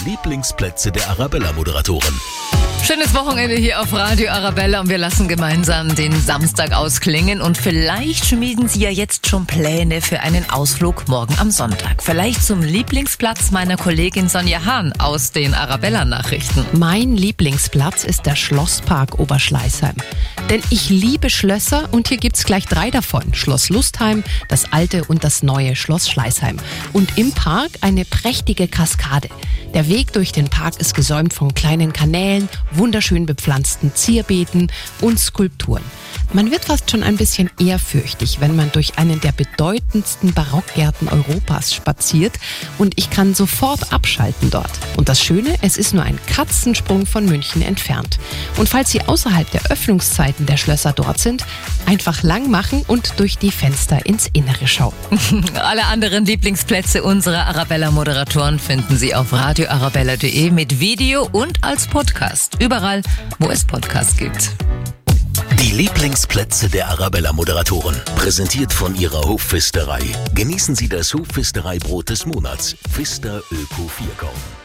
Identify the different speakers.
Speaker 1: Lieblingsplätze der Arabella-Moderatoren.
Speaker 2: Schönes Wochenende hier auf Radio Arabella und wir lassen gemeinsam den Samstag ausklingen und vielleicht schmieden Sie ja jetzt schon Pläne für einen Ausflug morgen am Sonntag. Vielleicht zum Lieblingsplatz meiner Kollegin Sonja Hahn aus den Arabella-Nachrichten.
Speaker 3: Mein Lieblingsplatz ist der Schlosspark Oberschleißheim. Denn ich liebe Schlösser und hier gibt's gleich 3 davon. Schloss Lustheim, das alte und das neue Schloss Schleißheim. Und im Park eine prächtige Kaskade. Der Weg durch den Park ist gesäumt von kleinen Kanälen, wunderschön bepflanzten Zierbeeten und Skulpturen. Man wird fast schon ein bisschen ehrfürchtig, wenn man durch einen der bedeutendsten Barockgärten Europas spaziert und ich kann sofort abschalten dort. Und das Schöne, es ist nur ein Katzensprung von München entfernt. Und falls Sie außerhalb der Öffnungszeiten der Schlösser dort sind, einfach lang machen und durch die Fenster ins Innere schauen.
Speaker 2: Alle anderen Lieblingsplätze unserer Arabella-Moderatoren finden Sie auf radioarabella.de mit Video und als Podcast. Überall, wo es Podcasts gibt.
Speaker 1: Die Lieblingsplätze der Arabella-Moderatoren. Präsentiert von ihrer Hofpfisterei. Genießen Sie das Hofpfistereibrot des Monats. Pfister Öko 4 kaufen.